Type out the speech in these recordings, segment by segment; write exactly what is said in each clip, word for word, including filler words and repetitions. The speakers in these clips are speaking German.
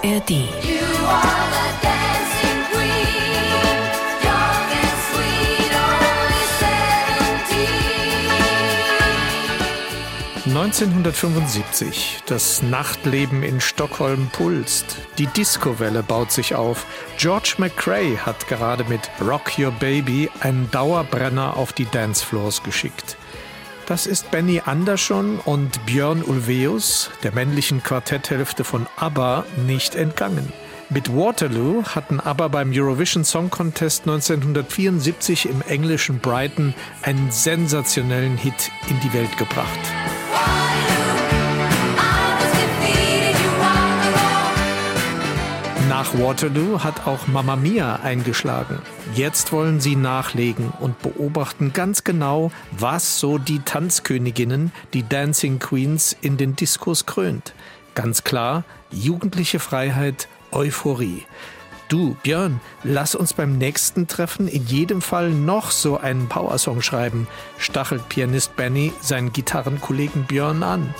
R D. neunzehnhundertfünfundsiebzig. Das Nachtleben in Stockholm pulst. Die Discowelle baut sich auf. George McCrae hat gerade mit Rock Your Baby einen Dauerbrenner auf die Dancefloors geschickt. Das ist Benny Andersson und Björn Ulvaeus, der männlichen Quartetthälfte von ABBA, nicht entgangen. Mit Waterloo hatten ABBA beim Eurovision Song Contest neunzehnhundertvierundsiebzig im englischen Brighton einen sensationellen Hit in die Welt gebracht. Nach Waterloo hat auch Mamma Mia eingeschlagen. Jetzt wollen sie nachlegen und beobachten ganz genau, was so die Tanzköniginnen, die Dancing Queens, in den Diskos krönt. Ganz klar, jugendliche Freiheit, Euphorie. Du, Björn, lass uns beim nächsten Treffen in jedem Fall noch so einen Powersong schreiben, stachelt Pianist Benny seinen Gitarrenkollegen Björn an.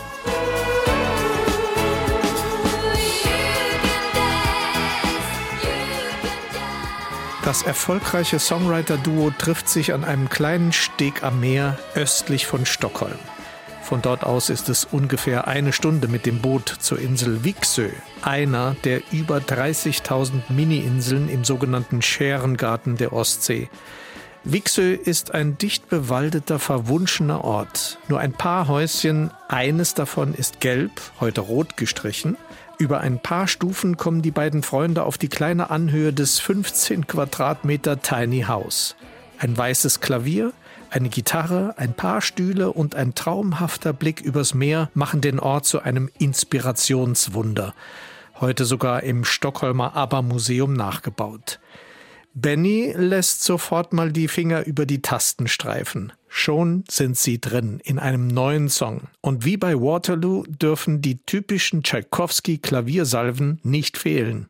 Das erfolgreiche Songwriter-Duo trifft sich an einem kleinen Steg am Meer östlich von Stockholm. Von dort aus ist es ungefähr eine Stunde mit dem Boot zur Insel Viksö, einer der über dreißigtausend Mini-Inseln im sogenannten Schärengarten der Ostsee. Viksö ist ein dicht bewaldeter, verwunschener Ort. Nur ein paar Häuschen, eines davon ist gelb, heute rot gestrichen. Über ein paar Stufen kommen die beiden Freunde auf die kleine Anhöhe des fünfzehn Quadratmeter Tiny House. Ein weißes Klavier, eine Gitarre, ein paar Stühle und ein traumhafter Blick übers Meer machen den Ort zu einem Inspirationswunder. Heute sogar im Stockholmer ABBA-Museum nachgebaut. Benny lässt sofort mal die Finger über die Tasten streifen. Schon sind sie drin in einem neuen Song. Und wie bei Waterloo dürfen die typischen Tschaikowski-Klaviersalven nicht fehlen.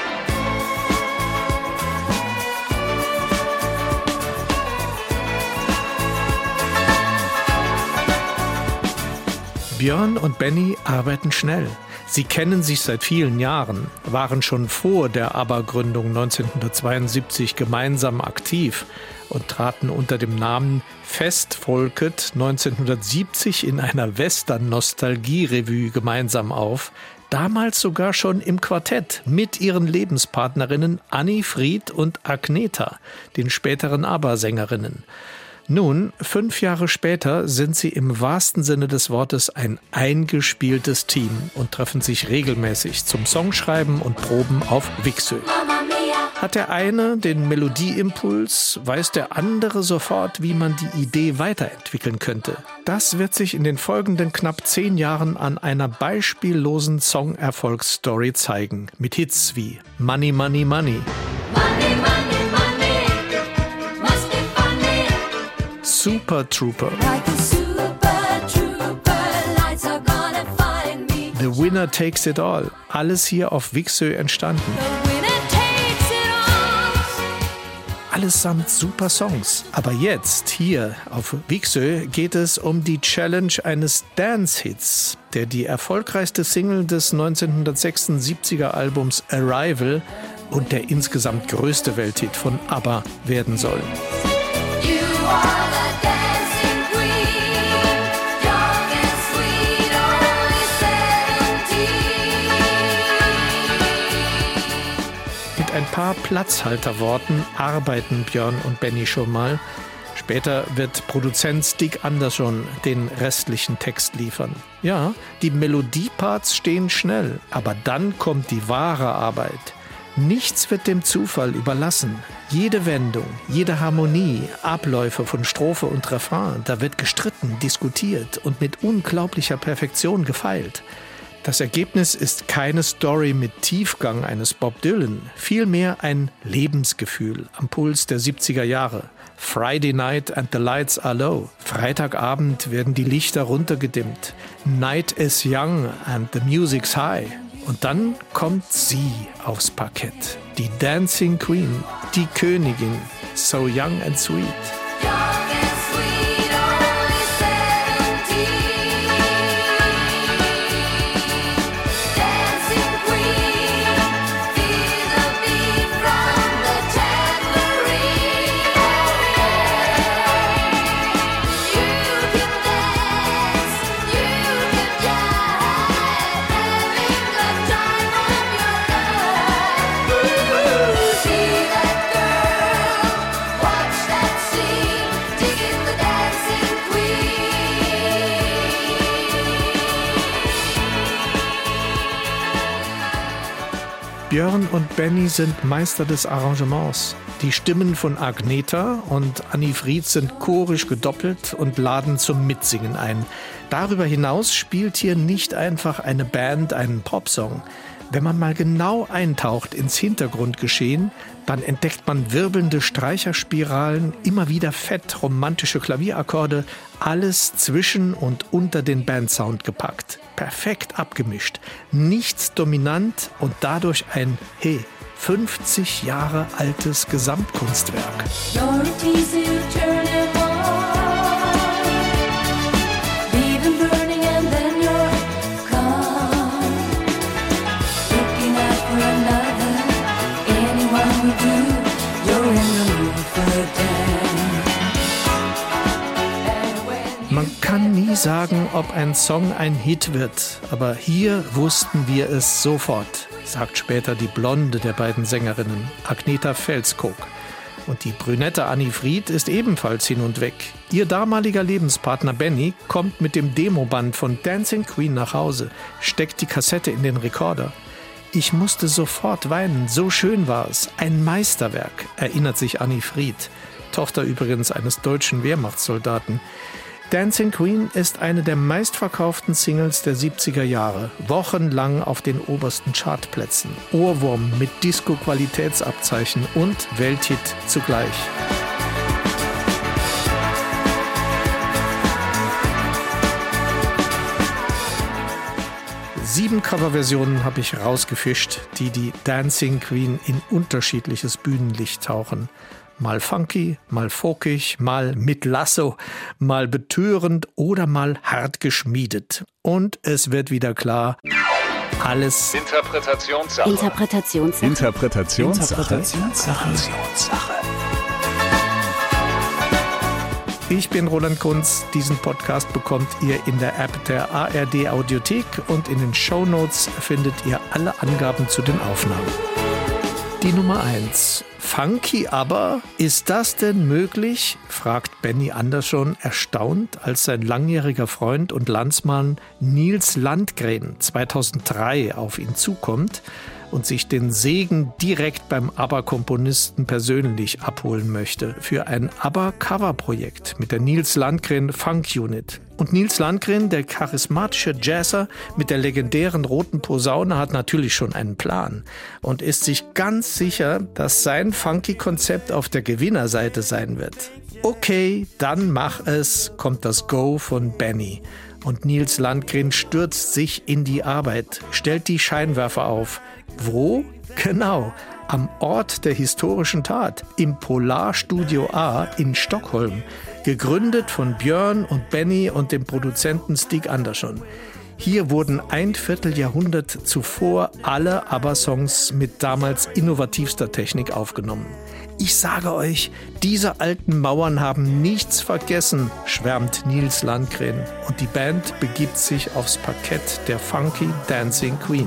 Björn und Benny arbeiten schnell. Sie kennen sich seit vielen Jahren, waren schon vor der ABBA-Gründung neunzehnhundertzweiundsiebzig gemeinsam aktiv und traten unter dem Namen Festfolket neunzehnhundertsiebzig in einer Western-Nostalgie-Revue gemeinsam auf, damals sogar schon im Quartett mit ihren Lebenspartnerinnen Anni Fried und Agneta, den späteren ABBA-Sängerinnen. Nun, fünf Jahre später sind sie im wahrsten Sinne des Wortes ein eingespieltes Team und treffen sich regelmäßig zum Songschreiben und Proben auf Viksö. Hat der eine den Melodieimpuls, weiß der andere sofort, wie man die Idee weiterentwickeln könnte. Das wird sich in den folgenden knapp zehn Jahren an einer beispiellosen Song-Erfolgsstory zeigen, mit Hits wie Money, Money, Money, Money, Money, Money, Must be funny, Super Trooper, like a super trooper, lights are gonna find me, The Winner Takes It All, alles hier auf Viksö entstanden. Allesamt super Songs. Aber jetzt, hier auf Viksö, geht es um die Challenge eines Dance-Hits, der die erfolgreichste Single des neunzehnhundertsechsundsiebziger Albums Arrival und der insgesamt größte Welthit von ABBA werden soll. Ein paar Platzhalterworten arbeiten Björn und Benny schon mal. Später wird Produzent Stig Andersson den restlichen Text liefern. Ja, die Melodieparts stehen schnell, aber dann kommt die wahre Arbeit. Nichts wird dem Zufall überlassen. Jede Wendung, jede Harmonie, Abläufe von Strophe und Refrain, da wird gestritten, diskutiert und mit unglaublicher Perfektion gefeilt. Das Ergebnis ist keine Story mit Tiefgang eines Bob Dylan, vielmehr ein Lebensgefühl am Puls der siebziger Jahre. Friday night and the lights are low. Freitagabend werden die Lichter runtergedimmt. Night is young and the music's high. Und dann kommt sie aufs Parkett. Die Dancing Queen, die Königin, so young and sweet. Björn und Benny sind Meister des Arrangements. Die Stimmen von Agnetha und Anni Fried sind chorisch gedoppelt und laden zum Mitsingen ein. Darüber hinaus spielt hier nicht einfach eine Band einen Popsong. Wenn man mal genau eintaucht ins Hintergrundgeschehen, dann entdeckt man wirbelnde Streicherspiralen, immer wieder fett romantische Klavierakkorde, alles zwischen und unter den Bandsound gepackt. Perfekt abgemischt, nichts dominant und dadurch ein, hey, fünfzig Jahre altes Gesamtkunstwerk. Man kann nie sagen, ob ein Song ein Hit wird, aber hier wussten wir es sofort, sagt später die Blonde der beiden Sängerinnen, Agnetha Felskog. Und die brünette Anni Fried ist ebenfalls hin und weg. Ihr damaliger Lebenspartner Benny kommt mit dem Demoband von Dancing Queen nach Hause, steckt die Kassette in den Rekorder. Ich musste sofort weinen, so schön war es. Ein Meisterwerk, erinnert sich Anni Fried, Tochter übrigens eines deutschen Wehrmachtssoldaten. Dancing Queen ist eine der meistverkauften Singles der siebziger Jahre, wochenlang auf den obersten Chartplätzen. Ohrwurm mit Disco-Qualitätsabzeichen und Welthit zugleich. Sieben Coverversionen habe ich rausgefischt, die die Dancing Queen in unterschiedliches Bühnenlicht tauchen. Mal funky, mal folkig, mal mit Lasso, mal betörend oder mal hart geschmiedet. Und es wird wieder klar, alles Interpretationssache. Interpretationssache. Interpretationssache. Interpretationssache. Ich bin Roland Kunz. Diesen Podcast bekommt ihr in der App der A R D Audiothek und in den Shownotes findet ihr alle Angaben zu den Aufnahmen. Die Nummer eins. Funky aber? Ist das denn möglich? Fragt Benny Andersson erstaunt, als sein langjähriger Freund und Landsmann Nils Landgren zweitausenddrei auf ihn zukommt und sich den Segen direkt beim ABBA-Komponisten persönlich abholen möchte für ein ABBA-Cover-Projekt mit der Nils Landgren Funk Unit. Und Nils Landgren, der charismatische Jazzer mit der legendären roten Posaune, hat natürlich schon einen Plan und ist sich ganz sicher, dass sein Funky-Konzept auf der Gewinnerseite sein wird. Okay, dann mach es, kommt das Go von Benny. Und Nils Landgren stürzt sich in die Arbeit, stellt die Scheinwerfer auf. Wo? Genau, am Ort der historischen Tat, im Polarstudio A in Stockholm, gegründet von Björn und Benny und dem Produzenten Stig Andersson. Hier wurden ein Vierteljahrhundert zuvor alle ABBA-Songs mit damals innovativster Technik aufgenommen. Ich sage euch, diese alten Mauern haben nichts vergessen, schwärmt Nils Landgren. Und die Band begibt sich aufs Parkett der Funky Dancing Queen.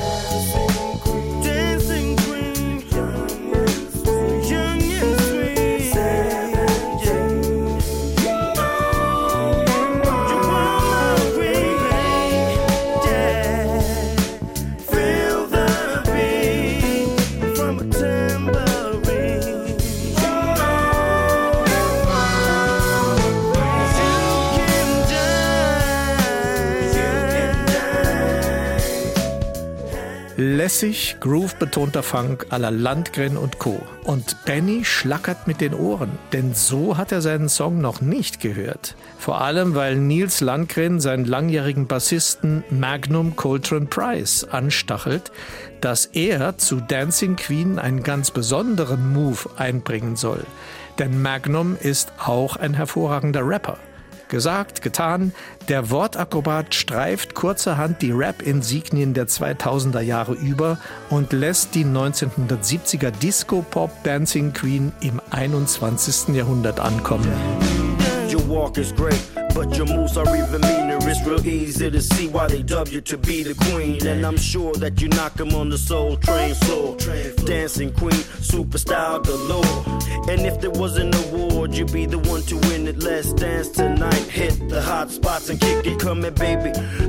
Lässig, groove-betonter Funk à la Landgren und Co. Und Benny schlackert mit den Ohren, denn so hat er seinen Song noch nicht gehört. Vor allem, weil Nils Landgren seinen langjährigen Bassisten Magnum Coltrane Price anstachelt, dass er zu Dancing Queen einen ganz besonderen Move einbringen soll. Denn Magnum ist auch ein hervorragender Rapper. Gesagt, getan, der Wortakrobat streift kurzerhand die Rap-Insignien der zweitausender Jahre über und lässt die neunzehnhundertsiebziger Disco-Pop-Dancing Queen im einundzwanzigsten Jahrhundert ankommen. Your walk is great, but your moves are even meaner. It's real easy to see why they dub you to be the queen. And I'm sure that you knock them on the soul train floor. Dancing queen, superstar galore. And if there was an award, you'd be the one to win it. Let's dance tonight, hit the hot spots and kick it. Come here, baby, throw your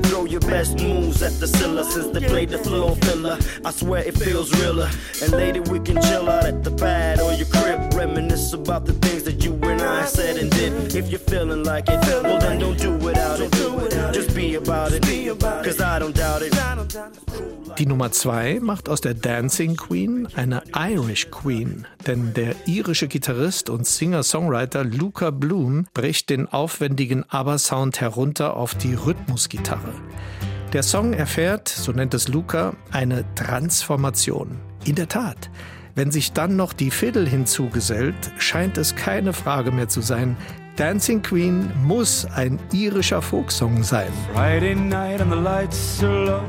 best moves at the Scylla since they played the floor filler. I swear it feels realer. And later we can chill out at the pad or your crib, reminisce about the things that you and I said and did. If you're feeling like it, well then don't do without it. Just be about it, cause I don't doubt it. Die Nummer zwei macht aus der Dancing Queen eine Irish Queen, denn der irische Gitarrist und Singer-Songwriter Luca Bloom bricht den aufwendigen ABBA-Sound herunter auf die Rhythmusgitarre. Der Song erfährt, so nennt es Luca, eine Transformation. In der Tat, wenn sich dann noch die Fiddle hinzugesellt, scheint es keine Frage mehr zu sein, Dancing Queen muss ein irischer Folksong sein. Friday night and the lights are low,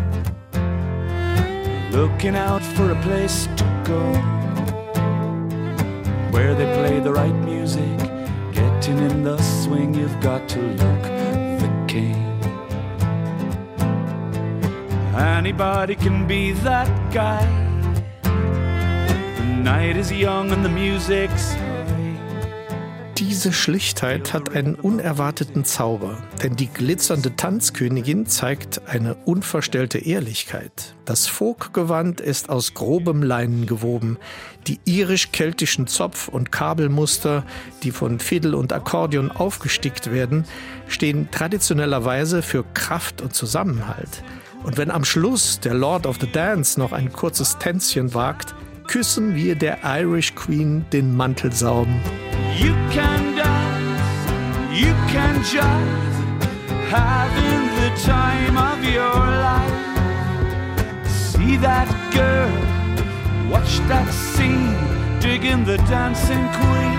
looking out for a place to go, where they play the right music, getting in the swing, you've got to look the king. Anybody can be that guy. The night is young and the music's high. Diese Schlichtheit hat einen unerwarteten Zauber, denn die glitzernde Tanzkönigin zeigt eine unverstellte Ehrlichkeit. Das Folkgewand ist aus grobem Leinen gewoben. Die irisch-keltischen Zopf- und Kabelmuster, die von Fiddle und Akkordeon aufgestickt werden, stehen traditionellerweise für Kraft und Zusammenhalt. Und wenn am Schluss der Lord of the Dance noch ein kurzes Tänzchen wagt, küssen wir der Irish Queen den Mantelsaum. You can dance, you can jive, having the time of your life. See that girl, watch that scene, digging the dancing queen.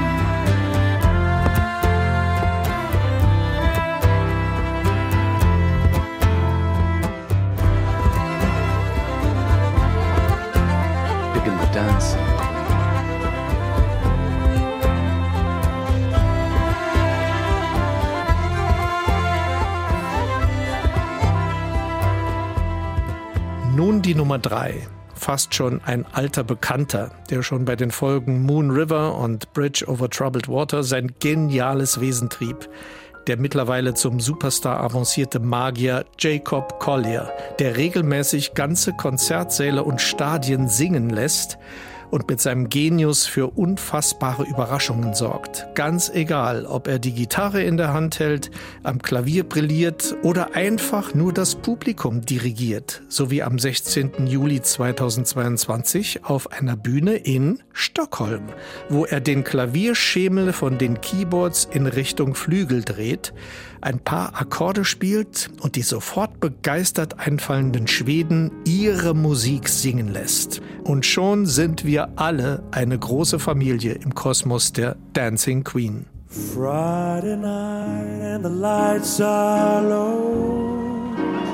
Digging the dancing. Nun die Nummer drei, fast schon ein alter Bekannter, der schon bei den Folgen Moon River und Bridge over Troubled Water sein geniales Wesen trieb. Der mittlerweile zum Superstar avancierte Magier Jacob Collier, der regelmäßig ganze Konzertsäle und Stadien singen lässt und mit seinem Genius für unfassbare Überraschungen sorgt. Ganz egal, ob er die Gitarre in der Hand hält, am Klavier brilliert oder einfach nur das Publikum dirigiert, so wie am sechzehnten Juli zweitausendzweiundzwanzig auf einer Bühne in Stockholm, wo er den Klavierschemel von den Keyboards in Richtung Flügel dreht, ein paar Akkorde spielt und die sofort begeistert einfallenden Schweden ihre Musik singen lässt. Und schon sind wir alle eine große Familie im Kosmos der Dancing Queen. Friday night and the lights are low,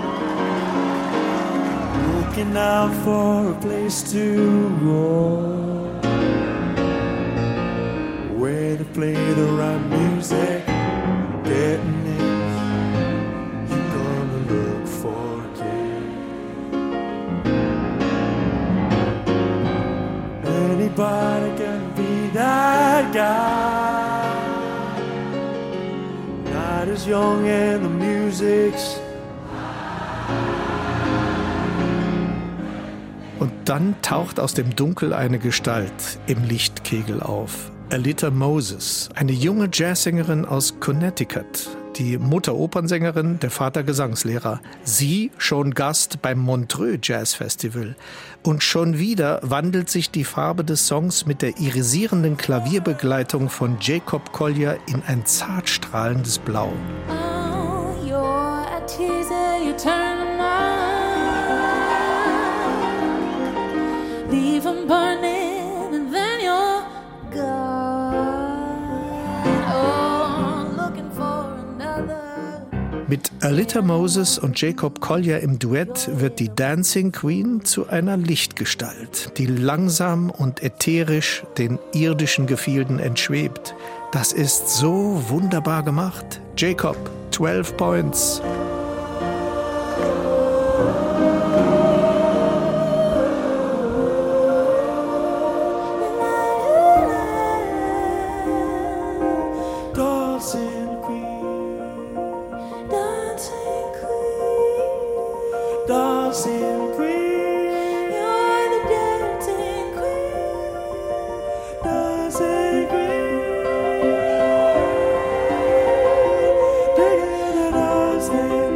looking out for a place to go, where to play the right music, getting it, you're gonna look for a kid. Anybody can be that guy, not as young and the music's. Und dann taucht aus dem Dunkel eine Gestalt im Lichtkegel auf. Alita Moses, eine junge Jazzsängerin aus Connecticut. Die Mutter Opernsängerin, der Vater Gesangslehrer. Sie schon Gast beim Montreux Jazz Festival. Und schon wieder wandelt sich die Farbe des Songs mit der irisierenden Klavierbegleitung von Jacob Collier in ein zart strahlendes Blau. Oh, you're a teaser, you turn on. Leave 'em burning and then you're gone. Oh, looking for another. Mit Alita Moses und Jacob Collier im Duett wird die Dancing Queen zu einer Lichtgestalt, die langsam und ätherisch den irdischen Gefilden entschwebt. Das ist so wunderbar gemacht. Jacob, zwölf Points. Dancing Queen, Dancing Queen. dancing queen. You're the dancing queen. Dancing queen. Take it, dancing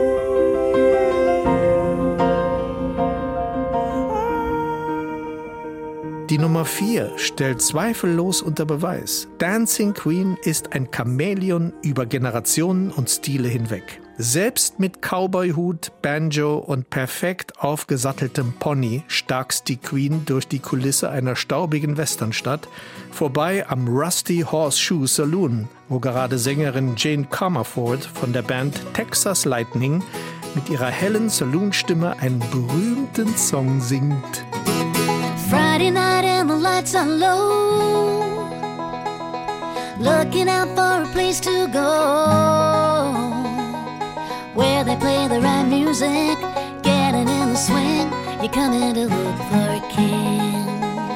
queen. Die Nummer vier stellt zweifellos unter Beweis. Dancing Queen ist ein Chamäleon über Generationen und Stile hinweg. Selbst mit Cowboyhut, Banjo und perfekt aufgesatteltem Pony starkst die Queen durch die Kulisse einer staubigen Westernstadt, vorbei am Rusty Horseshoe Saloon, wo gerade Sängerin Jane Comerford von der Band Texas Lightning mit ihrer hellen Saloonstimme einen berühmten Song singt. Friday night and the lights are low, looking out for a place to go, where they play the right music, getting in the swing. You come in to look for a king.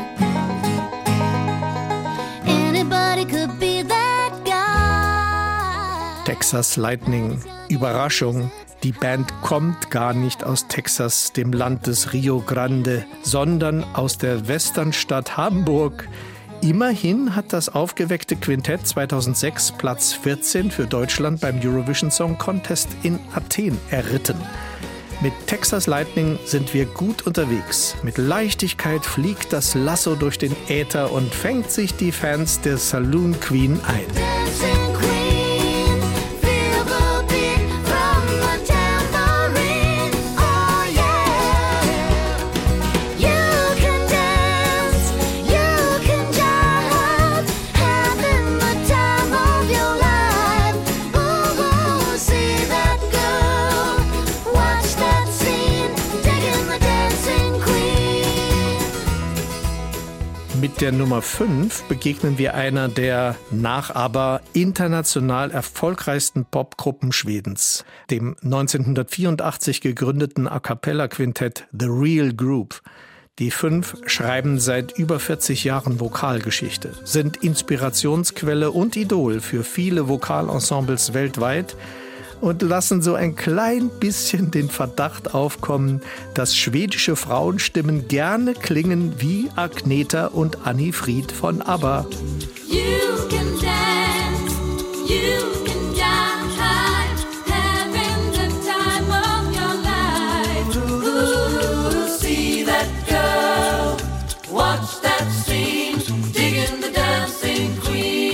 Anybody could be that guy. Texas Lightning, Überraschung. Die Band kommt gar nicht aus Texas, dem Land des Rio Grande, sondern aus der Westernstadt Hamburg. Immerhin hat das aufgeweckte Quintett zweitausendsechs Platz vierzehn für Deutschland beim Eurovision Song Contest in Athen erritten. Mit Texas Lightning sind wir gut unterwegs. Mit Leichtigkeit fliegt das Lasso durch den Äther und fängt sich die Fans der Saloon Queen ein. Dancing queen, feel the beat from the tambourine. Oh yeah, you can dance, you can jive, having the time of your life. Ooh, ooh, see that girl, watch that scene, digging the dancing queen. Mit der Nummer fünf begegnen wir einer der nach ABBA international erfolgreichsten Popgruppen Schwedens, dem neunzehnhundertvierundachtzig gegründeten A-cappella-Quintett The Real Group. Die fünf schreiben seit über vierzig Jahren Vokalgeschichte, sind Inspirationsquelle und Idol für viele Vokalensembles weltweit und lassen so ein klein bisschen den Verdacht aufkommen, dass schwedische Frauenstimmen gerne klingen wie Agneta und Anni Fried von ABBA. You can dance, you can jive, having the time of your life. Ooh, see that girl, watch that scene, digging the dancing queen.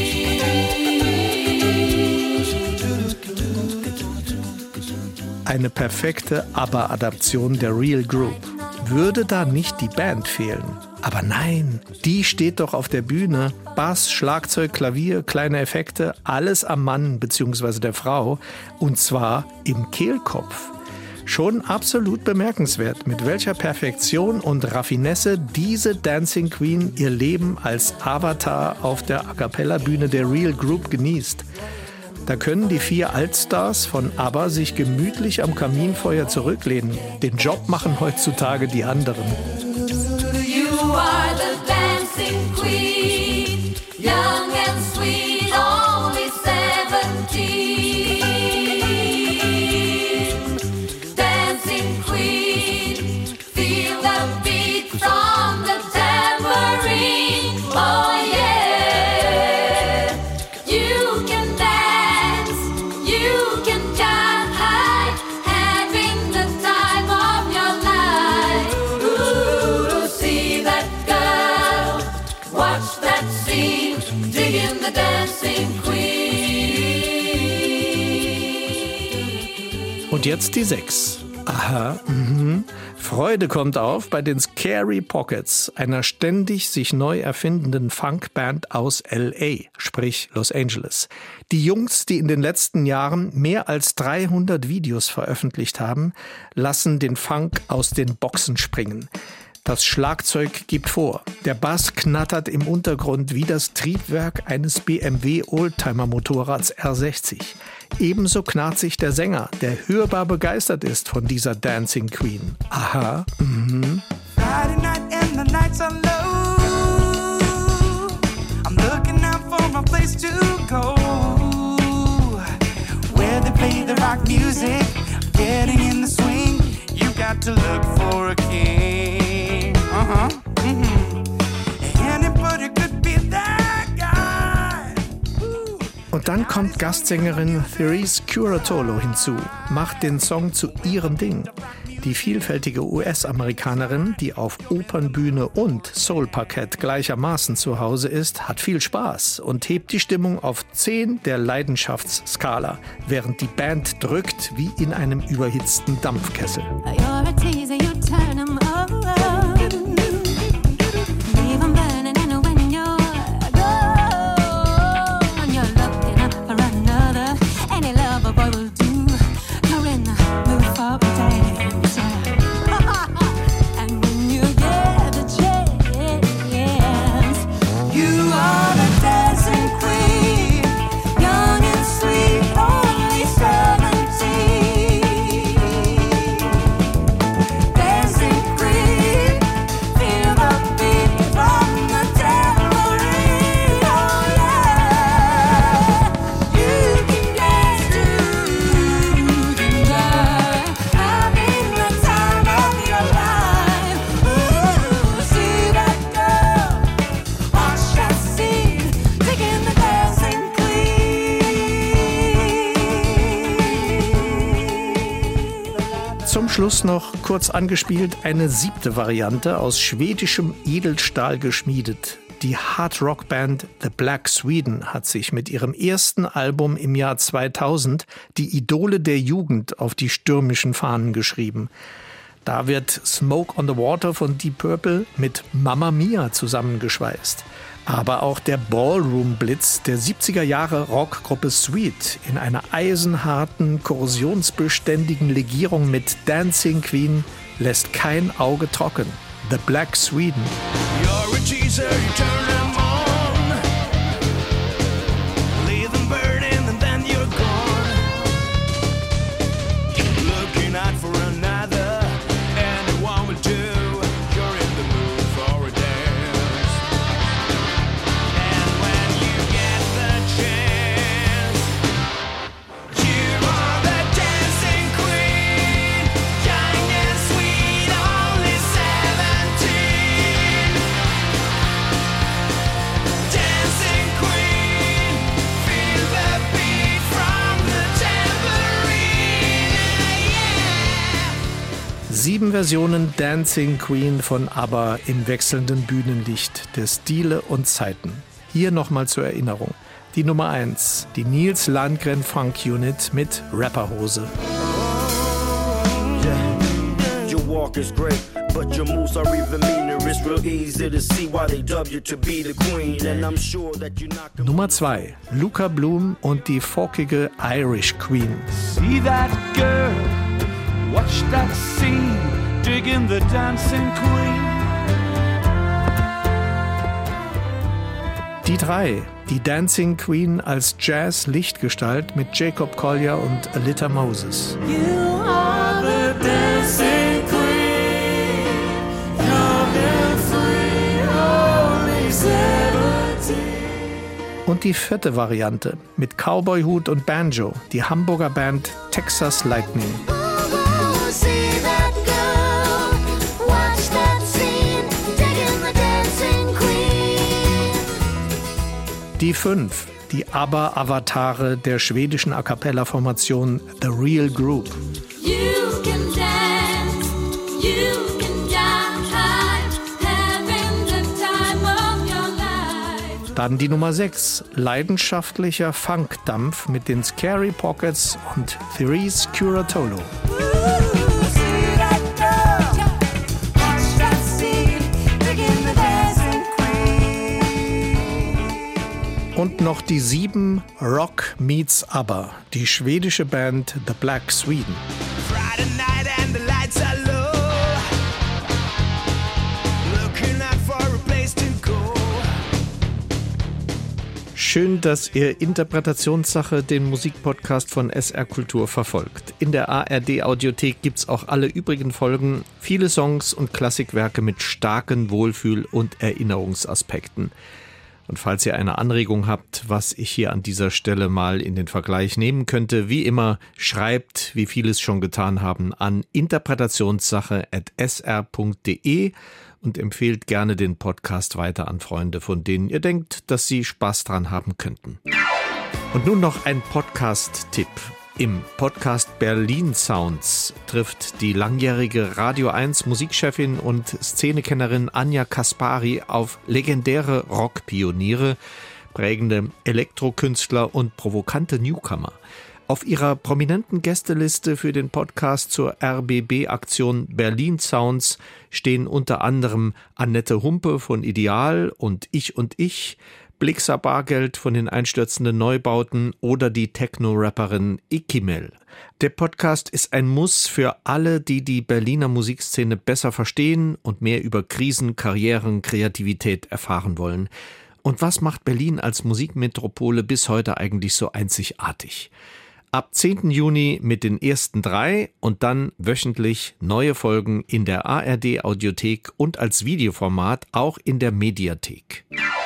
Eine perfekte ABBA-Adaption der Real Group. Würde da nicht die Band fehlen? Aber nein, die steht doch auf der Bühne. Bass, Schlagzeug, Klavier, kleine Effekte, alles am Mann bzw. der Frau. Und zwar im Kehlkopf. Schon absolut bemerkenswert, mit welcher Perfektion und Raffinesse diese Dancing Queen ihr Leben als Avatar auf der A-cappella-Bühne der Real Group genießt. Da können die vier Altstars von ABBA sich gemütlich am Kaminfeuer zurücklehnen. Den Job machen heutzutage die anderen. You are the dancing queen, young and sweet, only seventeen. Dancing queen, feel the beat from the tambourine. Oh yeah, you can dance, you can jive, having the time of your life. Ooh, see that girl, watch that scene, digging the dancing queen. Und jetzt die sechs. Aha, mhm. Freude kommt auf bei den Scary Pockets, einer ständig sich neu erfindenden Funkband aus L A, sprich Los Angeles. Die Jungs, die in den letzten Jahren mehr als dreihundert Videos veröffentlicht haben, lassen den Funk aus den Boxen springen. Das Schlagzeug gibt vor. Der Bass knattert im Untergrund wie das Triebwerk eines B M W Oldtimer-Motorrads R sechzig. Ebenso knarrt sich der Sänger, der hörbar begeistert ist von dieser Dancing Queen. Aha, mhm. Friday night and the nights are low. I'm looking out for a place to go, where they play the rock music, getting in the swing. You got to look for a king. Uh-huh. Mm-hmm. Anybody could be that guy. Ooh. Und dann kommt Gastsängerin Therese Curatolo hinzu, macht den Song zu ihrem Ding. Die vielfältige U S-Amerikanerin, die auf Opernbühne und Soul-Parkett gleichermaßen zu Hause ist, hat viel Spaß und hebt die Stimmung auf zehn der Leidenschaftsskala, während die Band drückt wie in einem überhitzten Dampfkessel. Zum Schluss noch kurz angespielt eine siebte Variante aus schwedischem Edelstahl geschmiedet. Die Hard-Rock-Band The Black Sweden hat sich mit ihrem ersten Album im Jahr zweitausend die Idole der Jugend auf die stürmischen Fahnen geschrieben. Da wird Smoke on the Water von Deep Purple mit Mamma Mia zusammengeschweißt. Aber auch der Ballroom-Blitz der siebziger Jahre Rockgruppe Sweet in einer eisenharten, korrosionsbeständigen Legierung mit Dancing Queen lässt kein Auge trocken. The Black Sweden. You're a teaser, you turn them on. Leave them burning and then you're gone. Looking out for another, anyone will do. You're in the mood for a dance. And when you get the chance, you are the dancing queen. Young and sweet, only seventeen. Dancing queen, feel the beat from the tambourine. Yeah. Sieben Versionen Dancing Queen von ABBA im wechselnden Bühnenlicht der Stile und Zeiten. Hier nochmal zur Erinnerung. Die Nummer eins, die Nils Landgren Funk Unit mit Rapperhose. Your walk is great, but your moves are even meaner. It's real easy to see why they dub you to be the queen. And I'm sure that you knock 'em. Nummer zwei, Luca Bloom und die folkige Irish Queen. See that girl, watch that scene, digging the dancing queen. Die drei, die Dancing Queen als Jazz-Lichtgestalt mit Jacob Collier und Alita Moses. You are the dancing queen, young and free, only seventeen. Und die vierte Variante mit Cowboy-Hut und Banjo, die Hamburger Band Texas Lightning. Oh, see that girl, watch that scene, digging the dancing queen. Die fünf, die ABBA-Avatare der schwedischen A-Cappella-Formation The Real Group. You can dance, you can jive, having the time of your life. Dann die Nummer sechs, leidenschaftlicher Funkdampf mit den Scary Pockets und Therese Curatolo. Ooh, see that girl, watch that scene, digging the dancing queen. Und noch die sieben, Rock meets ABBA, die schwedische Band The Black Sweden. Friday night and the lights are low. Looking out for a place to go. Schön, dass ihr Interpretationssache, den Musikpodcast von S R Kultur, verfolgt. In der A R D-Audiothek gibt's auch alle übrigen Folgen, viele Songs und Klassikwerke mit starken Wohlfühl- und Erinnerungsaspekten. Und falls ihr eine Anregung habt, was ich hier an dieser Stelle mal in den Vergleich nehmen könnte, wie immer, schreibt, wie viele es schon getan haben, an interpretationssache at s r punkt d e und empfehlt gerne den Podcast weiter an Freunde, von denen ihr denkt, dass sie Spaß dran haben könnten. Und nun noch ein Podcast-Tipp. Im Podcast Berlin Sounds trifft die langjährige Radio eins Musikchefin und Szenekennerin Anja Kaspari auf legendäre Rockpioniere, prägende Elektrokünstler und provokante Newcomer. Auf ihrer prominenten Gästeliste für den Podcast zur R B B-Aktion Berlin Sounds stehen unter anderem Annette Humpe von Ideal und Ich und Ich, Blixer Bargeld von den einstürzenden Neubauten oder die Techno-Rapperin Ikimel. Der Podcast ist ein Muss für alle, die die Berliner Musikszene besser verstehen und mehr über Krisen, Karrieren, Kreativität erfahren wollen. Und was macht Berlin als Musikmetropole bis heute eigentlich so einzigartig? Ab zehnten Juni mit den ersten drei und dann wöchentlich neue Folgen in der A R D-Audiothek und als Videoformat auch in der Mediathek.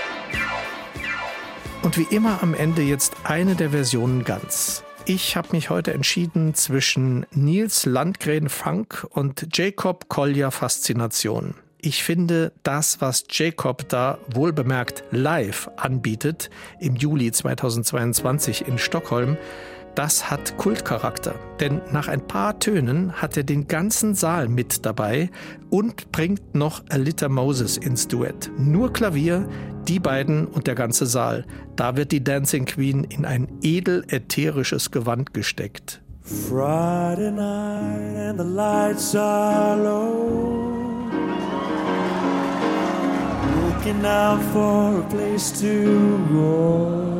Und wie immer am Ende jetzt eine der Versionen ganz. Ich habe mich heute entschieden zwischen Nils Landgren Funk und Jacob Collier Faszination. Ich finde, das, was Jacob da wohlbemerkt live anbietet, im Juli zweitausendzweiundzwanzig in Stockholm, das hat Kultcharakter. Denn nach ein paar Tönen hat er den ganzen Saal mit dabei und bringt noch Alita Moses ins Duett. Nur Klavier, die beiden und der ganze Saal. Da wird die Dancing Queen in ein edel ätherisches Gewand gesteckt. Friday night and the lights are low, looking out for a place to go,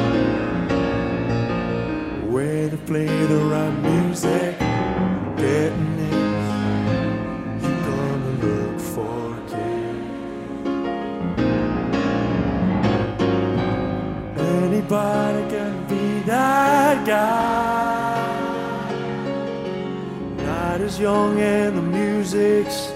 where to play the right music, getting it, you're gonna look for a kid. Anybody can be that guy, not as young and the music's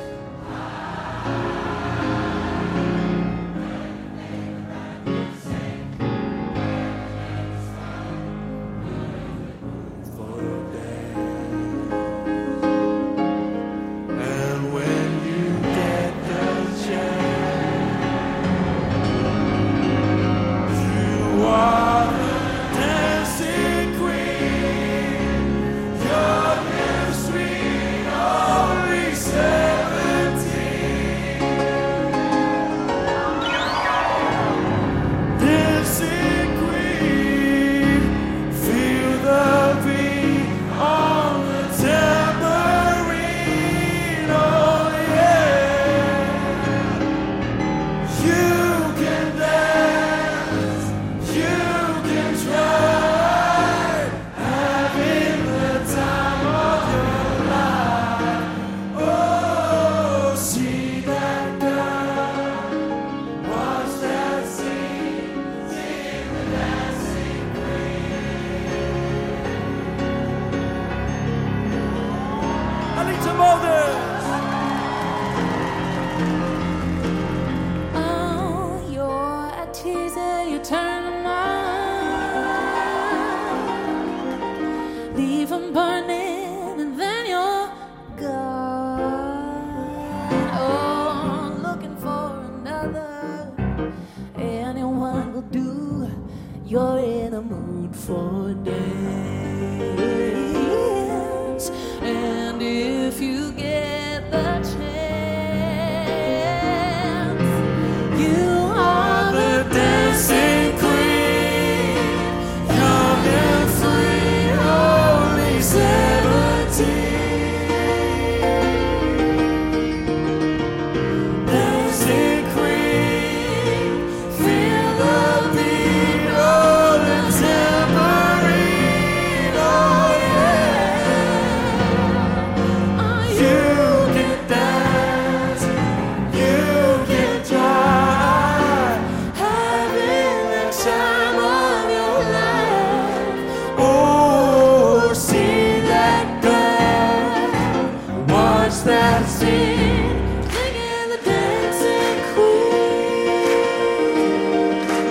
you're in a mood for dance. And if you get the chance, you are the dancing queen, young and free, only seventeen. Dancing queen, feel the beat, oh, the tambourine, oh yeah. Oh, you can dance, you can try, having the time of your life. Oh, see that girl, watch that scene, look at the dancing queen.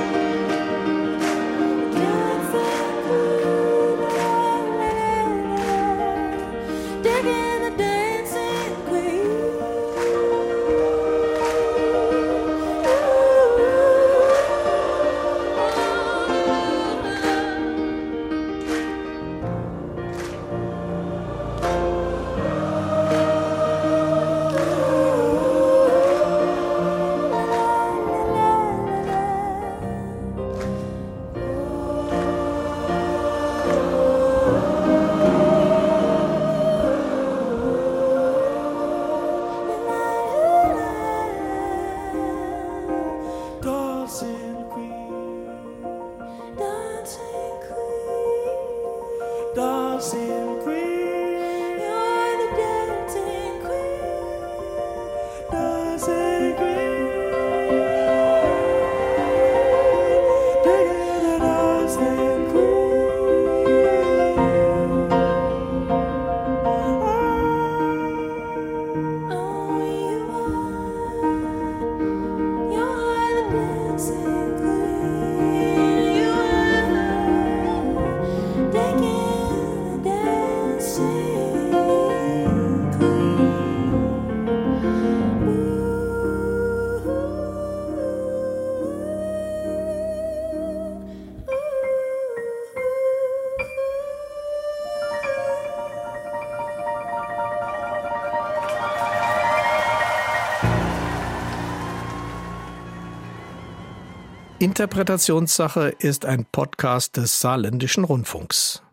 Interpretationssache ist ein Podcast des Saarländischen Rundfunks.